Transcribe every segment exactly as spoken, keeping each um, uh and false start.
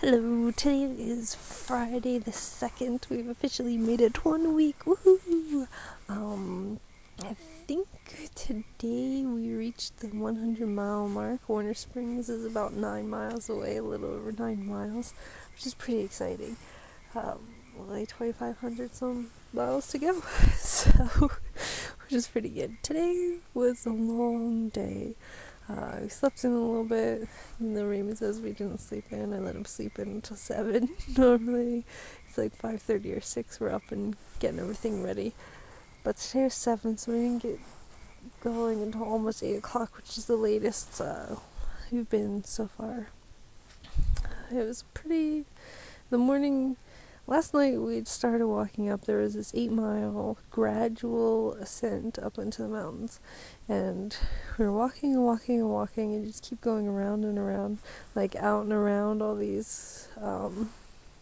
Hello, today is Friday the second. We've officially made it one week. Woohoo! Um, I think today we reached the one hundred mile mark. Warner Springs is about nine miles away, a little over nine miles, which is pretty exciting. Um, like twenty-five hundred some miles to go, so, which is pretty good. Today was a long day. Uh, we slept in a little bit, and the Raymond says we didn't sleep in. I let him sleep in until seven. Normally, it's like five thirty or six. We're up and getting everything ready. But today was seven, so we didn't get going until almost eight o'clock, which is the latest uh, we've been so far. It was pretty... The morning... Last night we started walking up. There was this eight mile gradual ascent up into the mountains, and we were walking and walking and walking and just keep going around and around, like out and around all these um,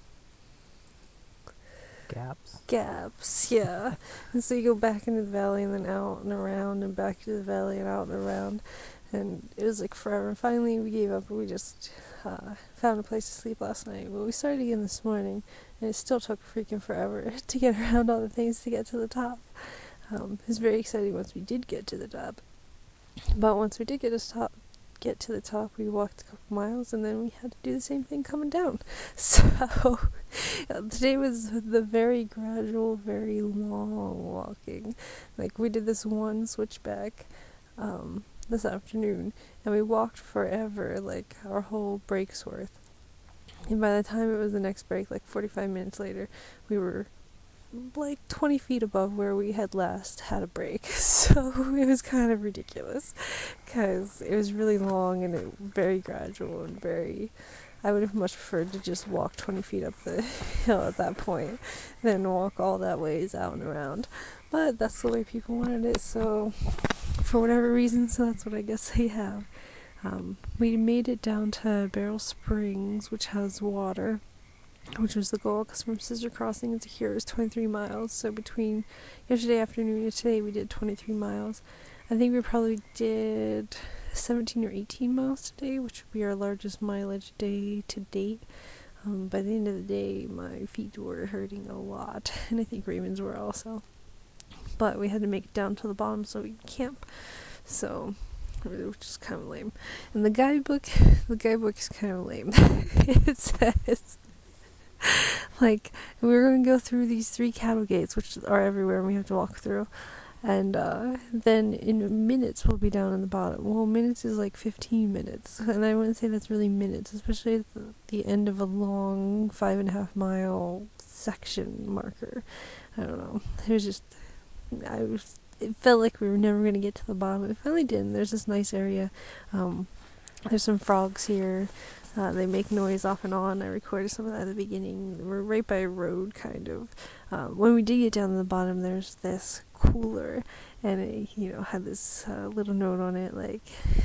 gaps. Gaps, yeah. And so you go back into the valley and then out and around and back to the valley and out and around, and it was like forever. And finally we gave up and we just uh, found a place to sleep last night. But we started again this morning, and it still took freaking forever to get around all the things to get to the top. Um, it was very exciting once we did get to the top. But once we did get to the top, get to the top, we walked a couple miles, and then we had to do the same thing coming down. So today was the very gradual, very long walking. Like, we did this one switchback um, this afternoon, and we walked forever, like our whole break's worth. And by the time it was the next break, like forty-five minutes later, we were like twenty feet above where we had last had a break. So it was kind of ridiculous, because it was really long and it, very gradual and very... I would have much preferred to just walk twenty feet up the hill at that point than walk all that ways out and around. But that's the way people wanted it, so for whatever reason, so that's what I guess they have. Um, we made it down to Beryl Springs, which has water, which was the goal, because from Scissor Crossing to here is twenty-three miles, so between yesterday afternoon and today we did twenty-three miles. I think we probably did seventeen or eighteen miles today, which would be our largest mileage day to date. Um, by the end of the day, my feet were hurting a lot, and I think Raymond's were also. But we had to make it down to the bottom so we could camp, so... which is kind of lame. And the guidebook, the guidebook is kind of lame. It says, like, we're going to go through these three cattle gates, which are everywhere, and we have to walk through. And uh, then in minutes we'll be down in the bottom. Well, minutes is like fifteen minutes, and I wouldn't say that's really minutes, especially at the, the end of a long five and a half mile section marker. I don't know. It was just, I was. It felt like we were never going to get to the bottom. It finally did, and there's this nice area. Um, there's some frogs here. Uh, they make noise off and on. I recorded some of that at the beginning. We're right by a road, kind of. Um, when we did get down to the bottom, there's this cooler, and it, you know, had this uh, little note on it, like...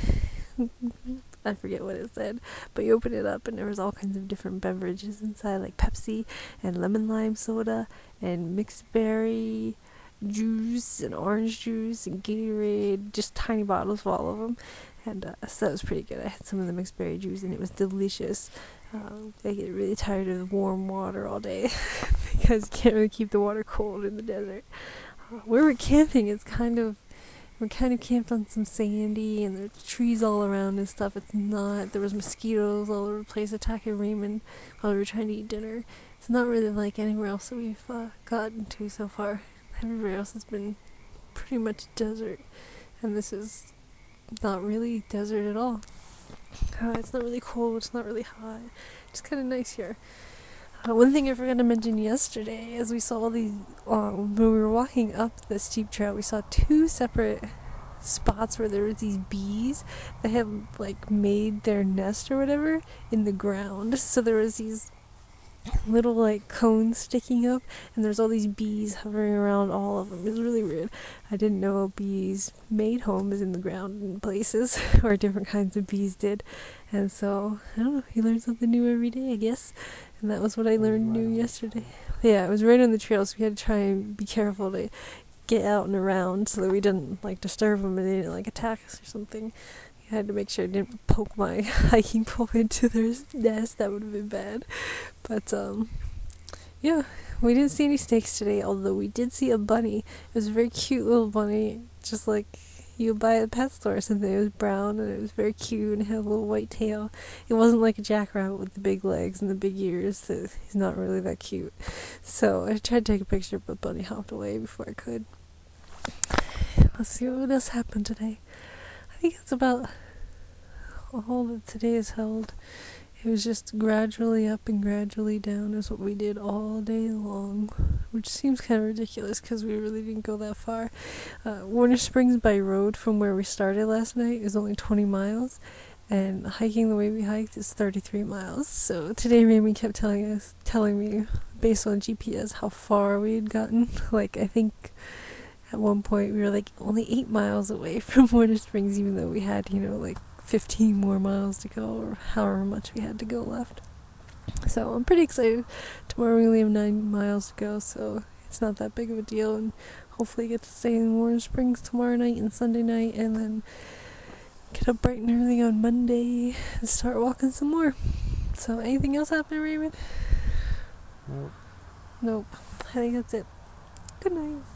I forget what it said, but you open it up and there was all kinds of different beverages inside, like Pepsi and lemon lime soda and mixed berry juice and orange juice and Gatorade, just tiny bottles of all of them, and uh, so that was pretty good. I had some of the mixed berry juice and it was delicious. Um, I get really tired of warm water all day because you can't really keep the water cold in the desert. Uh, where we're camping is kind of, we're kind of camped on some sandy, and there's trees all around and stuff. It's not, there was mosquitoes all over the place attacking Raymond while we were trying to eat dinner. It's not really like anywhere else that we've uh, gotten to so far. Everywhere else has been pretty much desert, and this is not really desert at all. Uh, it's not really cold, it's not really hot. It's kind of nice here. Uh, one thing I forgot to mention yesterday, as we saw these, um, when we were walking up the steep trail, we saw two separate spots where there were these bees that had, like, made their nest or whatever in the ground. So there was these little, like, cones sticking up, and there's all these bees hovering around all of them. It was really weird. I didn't know bees made homes in the ground in places, or different kinds of bees did. And so, I don't know, you learn something new every day, I guess. And that was what I learned new yesterday. Yeah, it was right on the trail, so we had to try and be careful to get out and around so that we didn't, like, disturb them and they didn't, like, attack us or something. I had to make sure I didn't poke my hiking pole into their nest. That would have been bad. But, um, yeah, we didn't see any snakes today, although we did see a bunny. It was a very cute little bunny, just like you would buy at the pet store or something. It was brown, and it was very cute, and had a little white tail. It wasn't like a jackrabbit with the big legs and the big ears. So he's not really that cute. So I tried to take a picture, but bunny hopped away before I could. Let's see what else happened today. I think that's about all that today is held. It was just gradually up and gradually down is what we did all day long, which seems kind of ridiculous because we really didn't go that far. Uh, Warner Springs by road from where we started last night is only twenty miles, and hiking the way we hiked is thirty-three miles. So today Raymond kept telling us, telling me, based on G P S, how far we had gotten. Like, I think at one point we were like only eight miles away from Warner Springs, even though we had, you know, like fifteen more miles to go, or however much we had to go left. So I'm pretty excited. Tomorrow we only have nine miles to go, so it's not that big of a deal, and hopefully get to stay in Warren Springs tomorrow night and Sunday night, and then get up bright and early on Monday and start walking some more. So anything else happening, Raymond? Nope. Nope. I think that's it. Good night.